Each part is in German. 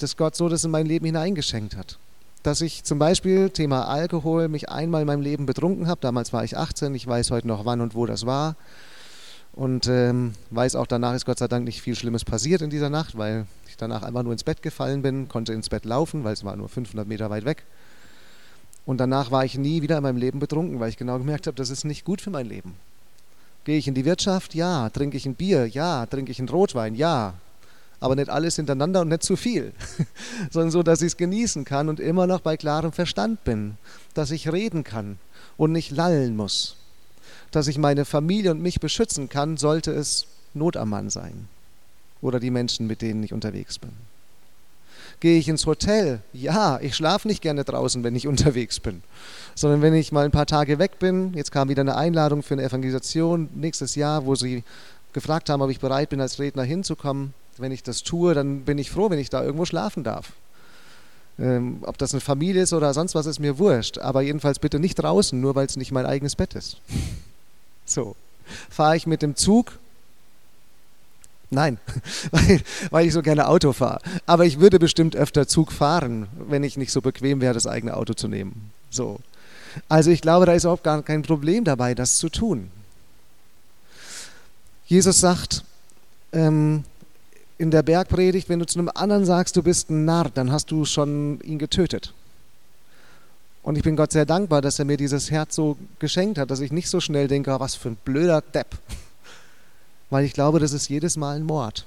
dass Gott so das in mein Leben hineingeschenkt hat. Dass ich zum Beispiel, Thema Alkohol, mich einmal in meinem Leben betrunken habe. Damals war ich 18, ich weiß heute noch, wann und wo das war. Und weiß auch, danach ist Gott sei Dank nicht viel Schlimmes passiert in dieser Nacht, weil ich danach einfach nur ins Bett gefallen bin, konnte ins Bett laufen, weil es war nur 500 Meter weit weg. Und danach war ich nie wieder in meinem Leben betrunken, weil ich genau gemerkt habe, das ist nicht gut für mein Leben. Gehe ich in die Wirtschaft? Ja. Trinke ich ein Bier? Ja. Trinke ich einen Rotwein? Ja. Aber nicht alles hintereinander und nicht zu viel, sondern so, dass ich es genießen kann und immer noch bei klarem Verstand bin, dass ich reden kann und nicht lallen muss, dass ich meine Familie und mich beschützen kann, sollte es Not am Mann sein oder die Menschen, mit denen ich unterwegs bin. Gehe ich ins Hotel? Ja, ich schlafe nicht gerne draußen, wenn ich unterwegs bin, sondern wenn ich mal ein paar Tage weg bin. Jetzt kam wieder eine Einladung für eine Evangelisation nächstes Jahr, wo sie gefragt haben, ob ich bereit bin, als Redner hinzukommen. Wenn ich das tue, dann bin ich froh, wenn ich da irgendwo schlafen darf. Ob das eine Familie ist oder sonst was, ist mir wurscht. Aber jedenfalls bitte nicht draußen, nur weil es nicht mein eigenes Bett ist. So, fahre ich mit dem Zug? Nein, weil ich so gerne Auto fahre. Aber ich würde bestimmt öfter Zug fahren, wenn ich nicht so bequem wäre, das eigene Auto zu nehmen. So. Also ich glaube, da ist überhaupt gar kein Problem dabei, das zu tun. Jesus sagt in der Bergpredigt, wenn du zu einem anderen sagst, du bist ein Narr, dann hast du schon ihn getötet. Und ich bin Gott sehr dankbar, dass er mir dieses Herz so geschenkt hat, dass ich nicht so schnell denke, oh, was für ein blöder Depp. Weil ich glaube, das ist jedes Mal ein Mord.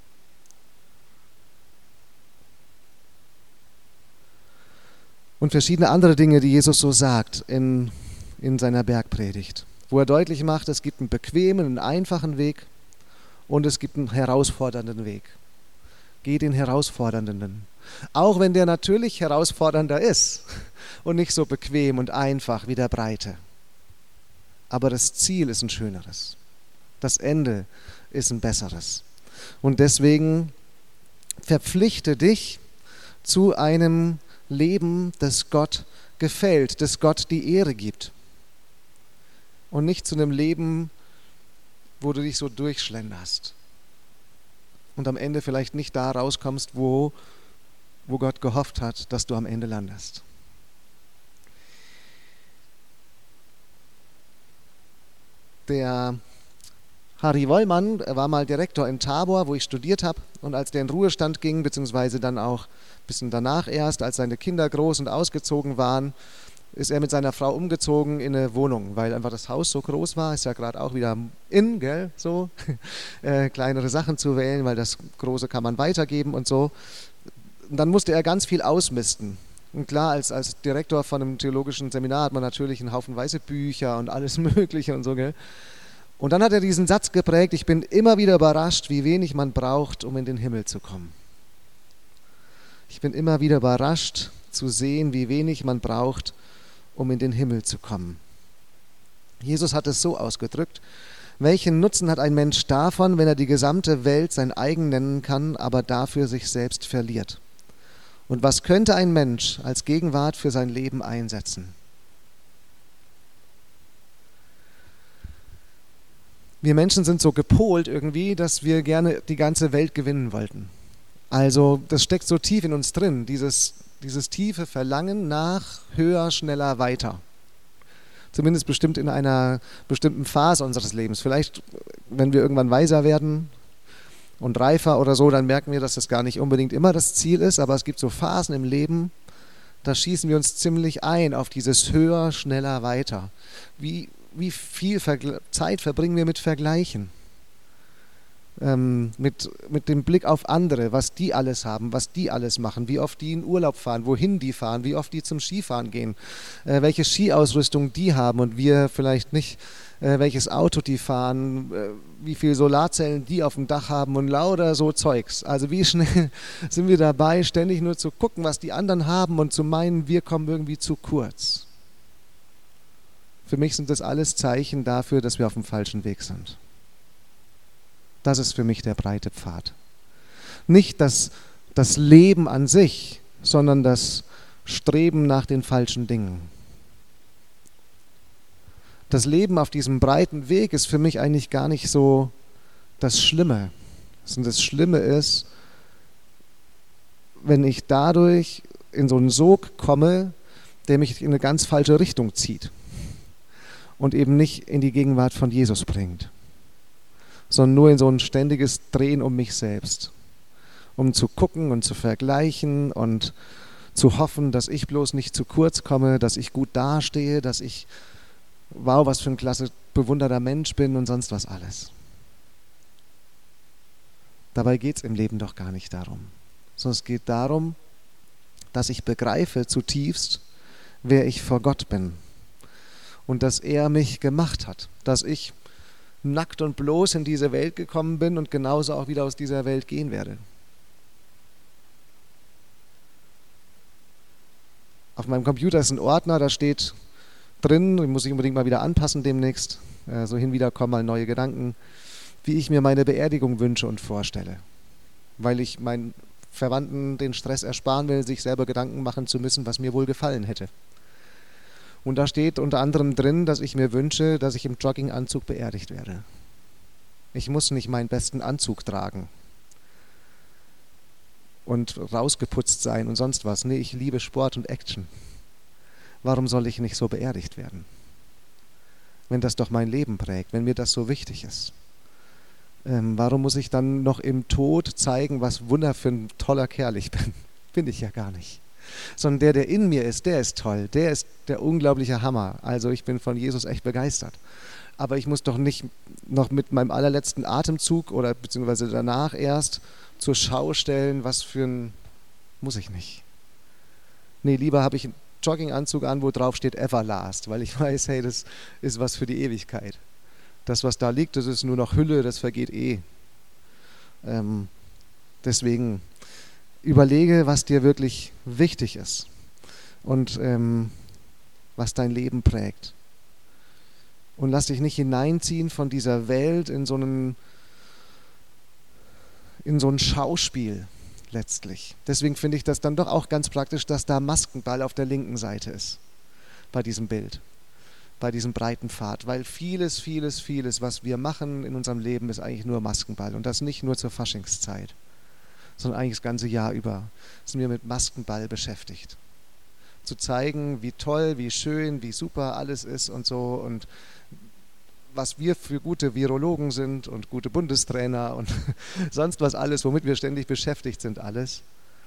Und verschiedene andere Dinge, die Jesus so sagt in seiner Bergpredigt, wo er deutlich macht, es gibt einen bequemen, einen einfachen Weg und es gibt einen herausfordernden Weg. Geh den herausfordernden. Auch wenn der natürlich herausfordernder ist und nicht so bequem und einfach wie der breite. Aber das Ziel ist ein schöneres. Das Ende ist ein besseres. Und deswegen verpflichte dich zu einem Leben, das Gott gefällt, das Gott die Ehre gibt. Und nicht zu einem Leben, wo du dich so durchschlenderst und am Ende vielleicht nicht da rauskommst, wo Gott gehofft hat, dass du am Ende landest. Der Harry Wollmann war mal Direktor in Tabor, wo ich studiert habe, und als der in Ruhestand ging, beziehungsweise dann auch ein bisschen danach erst, als seine Kinder groß und ausgezogen waren, ist er mit seiner Frau umgezogen in eine Wohnung, weil einfach das Haus so groß war, ist ja gerade auch wieder in, gell, so, kleinere Sachen zu wählen, weil das Große kann man weitergeben und so. Und dann musste er ganz viel ausmisten. Und klar, als Direktor von einem theologischen Seminar hat man natürlich einen Haufen weiße Bücher und alles Mögliche und so, gell. Und dann hat er diesen Satz geprägt: Ich bin immer wieder überrascht, wie wenig man braucht, um in den Himmel zu kommen. Ich bin immer wieder überrascht zu sehen, wie wenig man braucht, um in den Himmel zu kommen. Jesus hat es so ausgedrückt: Welchen Nutzen hat ein Mensch davon, wenn er die gesamte Welt sein eigen nennen kann, aber dafür sich selbst verliert? Und was könnte ein Mensch als Gegenwart für sein Leben einsetzen? Wir Menschen sind so gepolt irgendwie, dass wir gerne die ganze Welt gewinnen wollten. Also das steckt so tief in uns drin, dieses tiefe Verlangen nach höher, schneller, weiter. Zumindest bestimmt in einer bestimmten Phase unseres Lebens. Vielleicht, wenn wir irgendwann weiser werden und reifer oder so, dann merken wir, dass das gar nicht unbedingt immer das Ziel ist, aber es gibt so Phasen im Leben, da schießen wir uns ziemlich ein auf dieses höher, schneller, weiter. Wie viel Zeit verbringen wir mit Vergleichen? Mit dem Blick auf andere, was die alles haben, was die alles machen, wie oft die in Urlaub fahren, wohin die fahren, wie oft die zum Skifahren gehen, welche Skiausrüstung die haben und wir vielleicht nicht, welches Auto die fahren, wie viele Solarzellen die auf dem Dach haben und lauter so Zeugs. Also wie schnell sind wir dabei, ständig nur zu gucken, was die anderen haben und zu meinen, wir kommen irgendwie zu kurz. Für mich sind das alles Zeichen dafür, dass wir auf dem falschen Weg sind. Das ist für mich der breite Pfad. Nicht das Leben an sich, sondern das Streben nach den falschen Dingen. Das Leben auf diesem breiten Weg ist für mich eigentlich gar nicht so das Schlimme. Das Schlimme ist, wenn ich dadurch in so einen Sog komme, der mich in eine ganz falsche Richtung zieht und eben nicht in die Gegenwart von Jesus bringt, sondern nur in so ein ständiges Drehen um mich selbst, um zu gucken und zu vergleichen und zu hoffen, dass ich bloß nicht zu kurz komme, dass ich gut dastehe, dass ich, wow, was für ein klasse, bewunderter Mensch bin und sonst was alles. Dabei geht es im Leben doch gar nicht darum, sondern es geht darum, dass ich begreife zutiefst, wer ich vor Gott bin und dass er mich gemacht hat, dass ich nackt und bloß in diese Welt gekommen bin und genauso auch wieder aus dieser Welt gehen werde. Auf meinem Computer ist ein Ordner, da steht drin, den muss ich unbedingt mal wieder anpassen demnächst, so hin und wieder kommen mal neue Gedanken, wie ich mir meine Beerdigung wünsche und vorstelle, weil ich meinen Verwandten den Stress ersparen will, sich selber Gedanken machen zu müssen, was mir wohl gefallen hätte. Und da steht unter anderem drin, dass ich mir wünsche, dass ich im Jogginganzug beerdigt werde. Ich muss nicht meinen besten Anzug tragen und rausgeputzt sein und sonst was. Nee, ich liebe Sport und Action. Warum soll ich nicht so beerdigt werden? Wenn das doch mein Leben prägt, wenn mir das so wichtig ist. Warum muss ich dann noch im Tod zeigen, was Wunder für ein toller Kerl ich bin? Bin ich ja gar nicht. Sondern der in mir ist, der ist toll, der ist der unglaubliche Hammer. Also ich bin von Jesus echt begeistert. Aber ich muss doch nicht noch mit meinem allerletzten Atemzug oder beziehungsweise danach erst zur Schau stellen, was für ein... Muss ich nicht. Nee, lieber habe ich einen Jogginganzug an, wo drauf steht Everlast, weil ich weiß, hey, das ist was für die Ewigkeit. Das, was da liegt, das ist nur noch Hülle, das vergeht eh. Deswegen überlege, was dir wirklich wichtig ist und was dein Leben prägt. Und lass dich nicht hineinziehen von dieser Welt in so ein Schauspiel letztlich. Deswegen finde ich das dann doch auch ganz praktisch, dass da Maskenball auf der linken Seite ist bei diesem Bild, bei diesem breiten Pfad, weil vieles, was wir machen in unserem Leben, ist eigentlich nur Maskenball und das nicht nur zur Faschingszeit, sondern eigentlich das ganze Jahr über sind wir mit Maskenball beschäftigt. Zu zeigen, wie toll, wie schön, wie super alles ist und so und was wir für gute Virologen sind und gute Bundestrainer und sonst was alles, womit wir ständig beschäftigt sind, alles.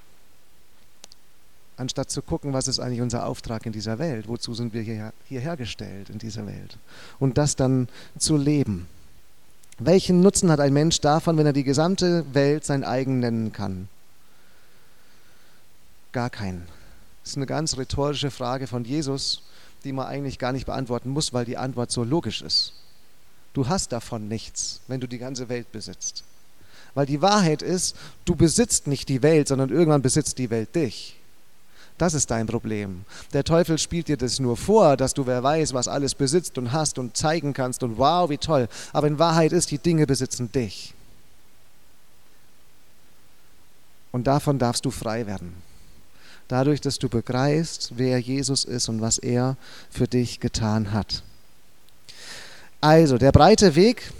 Anstatt zu gucken, was ist eigentlich unser Auftrag in dieser Welt, wozu sind wir hierher gestellt in dieser Welt und das dann zu leben. Welchen Nutzen hat ein Mensch davon, wenn er die gesamte Welt sein eigen nennen kann? Gar keinen. Das ist eine ganz rhetorische Frage von Jesus, die man eigentlich gar nicht beantworten muss, weil die Antwort so logisch ist. Du hast davon nichts, wenn du die ganze Welt besitzt. Weil die Wahrheit ist, du besitzt nicht die Welt, sondern irgendwann besitzt die Welt dich. Das ist dein Problem. Der Teufel spielt dir das nur vor, dass du wer weiß, was alles besitzt und hast und zeigen kannst und wow, wie toll. Aber in Wahrheit ist, die Dinge besitzen dich. Und davon darfst du frei werden. Dadurch, dass du begreifst, wer Jesus ist und was er für dich getan hat. Also, der breite Weg,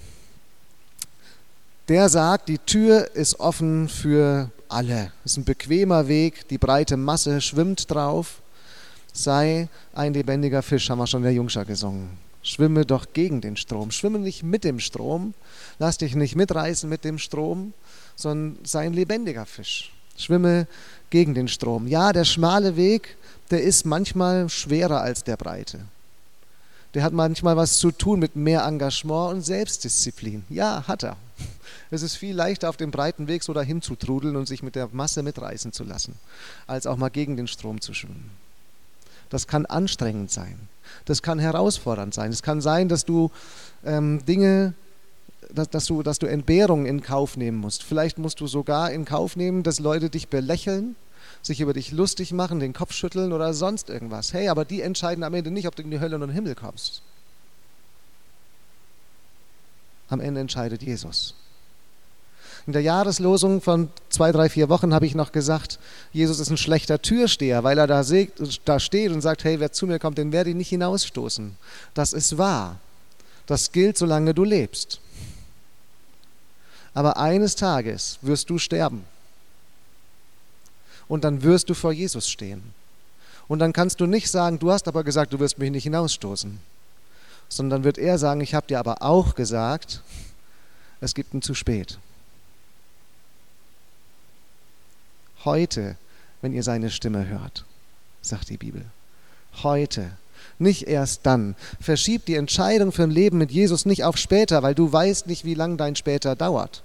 der sagt, die Tür ist offen für alle. Es ist ein bequemer Weg, die breite Masse schwimmt drauf. Sei ein lebendiger Fisch, haben wir schon in der Jungschar gesungen. Schwimme doch gegen den Strom. Schwimme nicht mit dem Strom. Lass dich nicht mitreißen mit dem Strom, sondern sei ein lebendiger Fisch. Schwimme gegen den Strom. Ja, der schmale Weg, der ist manchmal schwerer als der breite. Der hat manchmal was zu tun mit mehr Engagement und Selbstdisziplin. Ja, hat er. Es ist viel leichter, auf dem breiten Weg so dahin zu trudeln und sich mit der Masse mitreißen zu lassen, als auch mal gegen den Strom zu schwimmen. Das kann anstrengend sein. Das kann herausfordernd sein. Es kann sein, dass du dass du Entbehrungen in Kauf nehmen musst. Vielleicht musst du sogar in Kauf nehmen, dass Leute dich belächeln, sich über dich lustig machen, den Kopf schütteln oder sonst irgendwas. Hey, aber die entscheiden am Ende nicht, ob du in die Hölle oder in den Himmel kommst. Am Ende entscheidet Jesus. In der Jahreslosung von 2, 3, 4 Wochen habe ich noch gesagt, Jesus ist ein schlechter Türsteher, weil er da steht und sagt, hey, wer zu mir kommt, den werde ich nicht hinausstoßen. Das ist wahr. Das gilt, solange du lebst. Aber eines Tages wirst du sterben. und dann wirst du vor Jesus stehen. Und dann kannst du nicht sagen, du hast aber gesagt, du wirst mich nicht hinausstoßen, sondern wird er sagen, ich habe dir aber auch gesagt, es gibt ein zu spät. Heute, wenn ihr seine Stimme hört, sagt die Bibel. Heute, nicht erst dann. Verschieb die Entscheidung für ein Leben mit Jesus nicht auf später, weil du weißt nicht, wie lange dein später dauert.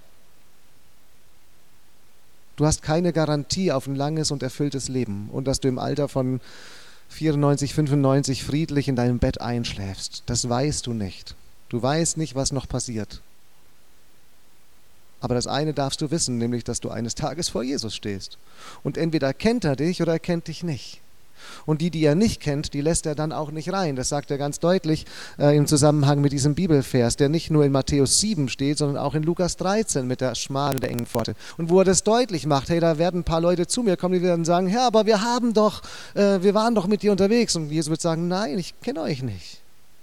Du hast keine Garantie auf ein langes und erfülltes Leben und dass du im Alter von 94, 95 friedlich in deinem Bett einschläfst. Das weißt du nicht. Du weißt nicht, was noch passiert. Aber das eine darfst du wissen, nämlich, dass du eines Tages vor Jesus stehst. Und entweder kennt er dich oder er kennt dich nicht. Und die er nicht kennt, die lässt er dann auch nicht rein. Das sagt er ganz deutlich im Zusammenhang mit diesem Bibelvers, der nicht nur in Matthäus 7 steht, sondern auch in Lukas 13 mit der schmalen und der engen Pforte. Und wo er das deutlich macht, hey, da werden ein paar Leute zu mir kommen, die werden sagen, Herr, aber wir waren doch mit dir unterwegs. Und Jesus wird sagen, nein, ich kenne euch nicht.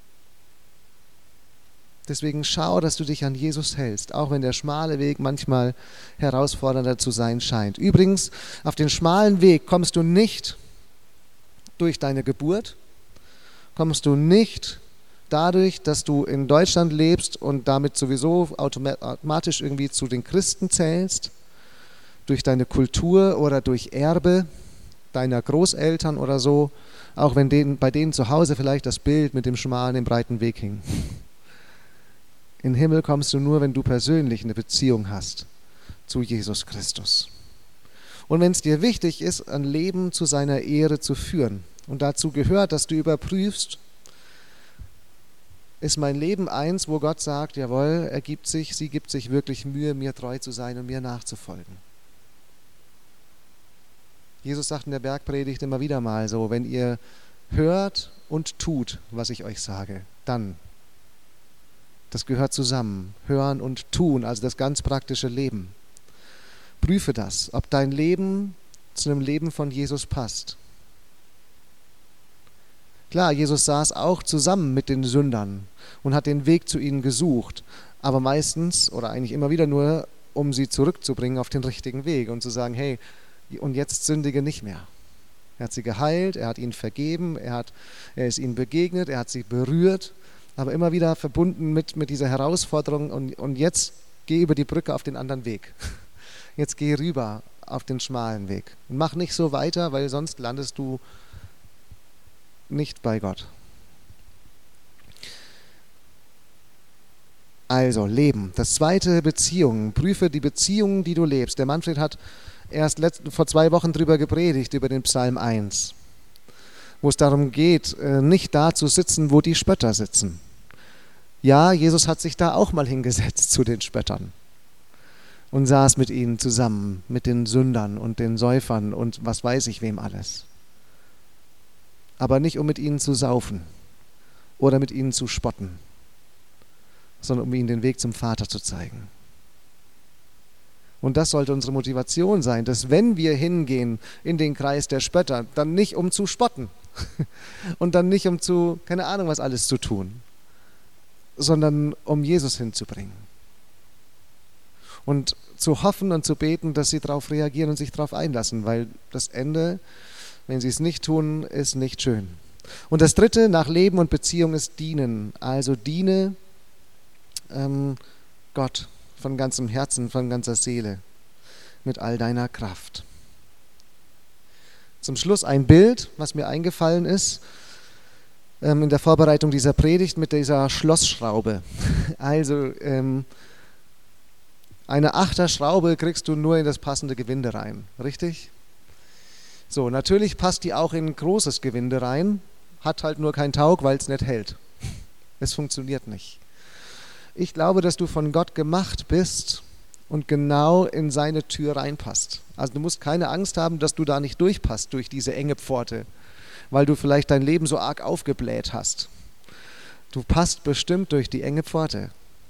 Deswegen schau, dass du dich an Jesus hältst, auch wenn der schmale Weg manchmal herausfordernder zu sein scheint. Übrigens, auf den schmalen Weg kommst du nicht durch deine Geburt, kommst du nicht dadurch, dass du in Deutschland lebst und damit sowieso automatisch irgendwie zu den Christen zählst, durch deine Kultur oder durch Erbe deiner Großeltern oder so, auch wenn bei denen zu Hause vielleicht das Bild mit dem schmalen, dem breiten Weg hing. In den Himmel kommst du nur, wenn du persönlich eine Beziehung hast zu Jesus Christus. Und wenn es dir wichtig ist, ein Leben zu seiner Ehre zu führen, und dazu gehört, dass du überprüfst, ist mein Leben eins, wo Gott sagt, jawohl, sie gibt sich wirklich Mühe, mir treu zu sein und mir nachzufolgen. Jesus sagt in der Bergpredigt immer wieder mal so, wenn ihr hört und tut, was ich euch sage, dann. Das gehört zusammen, hören und tun, also das ganz praktische Leben. Prüfe das, ob dein Leben zu einem Leben von Jesus passt. Klar, Jesus saß auch zusammen mit den Sündern und hat den Weg zu ihnen gesucht, aber meistens oder eigentlich immer wieder nur, um sie zurückzubringen auf den richtigen Weg und zu sagen, hey, und jetzt sündige nicht mehr. Er hat sie geheilt, er hat ihnen vergeben, er ist ihnen begegnet, er hat sie berührt, aber immer wieder verbunden mit dieser Herausforderung und jetzt geh über die Brücke auf den anderen Weg. Jetzt geh rüber auf den schmalen Weg. Und mach nicht so weiter, weil sonst landest du nicht bei Gott. Also, Leben. Das zweite, Beziehungen. Prüfe die Beziehungen, die du lebst. Der Manfred hat erst vor 2 Wochen drüber gepredigt, über den Psalm 1, wo es darum geht, nicht da zu sitzen, wo die Spötter sitzen. Ja, Jesus hat sich da auch mal hingesetzt zu den Spöttern und saß mit ihnen zusammen, mit den Sündern und den Säufern und was weiß ich wem alles. Aber nicht, um mit ihnen zu saufen oder mit ihnen zu spotten, sondern um ihnen den Weg zum Vater zu zeigen. Und das sollte unsere Motivation sein, dass wenn wir hingehen in den Kreis der Spötter, dann nicht um zu spotten und dann nicht um keine Ahnung was alles zu tun, sondern um Jesus hinzubringen. Und zu hoffen und zu beten, dass sie darauf reagieren und sich darauf einlassen, weil das Ende, wenn sie es nicht tun, ist nicht schön. Und das dritte nach Leben und Beziehung ist dienen. Also diene Gott von ganzem Herzen, von ganzer Seele, mit all deiner Kraft. Zum Schluss ein Bild, was mir eingefallen ist, in der Vorbereitung dieser Predigt mit dieser Schlossschraube. Also eine Achterschraube kriegst du nur in das passende Gewinde rein, richtig? So, natürlich passt die auch in ein großes Gewinde rein, hat halt nur keinen Taug, weil es nicht hält. Es funktioniert nicht. Ich glaube, dass du von Gott gemacht bist und genau in seine Tür reinpasst. Also du musst keine Angst haben, dass du da nicht durchpasst durch diese enge Pforte, weil du vielleicht dein Leben so arg aufgebläht hast. Du passt bestimmt durch die enge Pforte.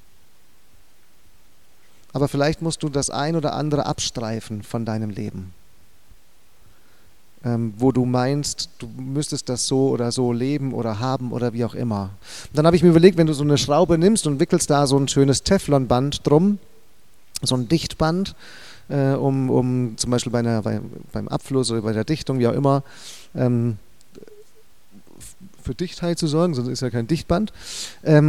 Aber vielleicht musst du das ein oder andere abstreifen von deinem Leben, wo du meinst, du müsstest das so oder so leben oder haben oder wie auch immer. Und dann habe ich mir überlegt, wenn du so eine Schraube nimmst und wickelst da so ein schönes Teflonband drum, so ein Dichtband, um zum Beispiel beim Abfluss oder bei der Dichtung, wie auch immer, für Dichtheit zu sorgen, sonst ist ja kein Dichtband.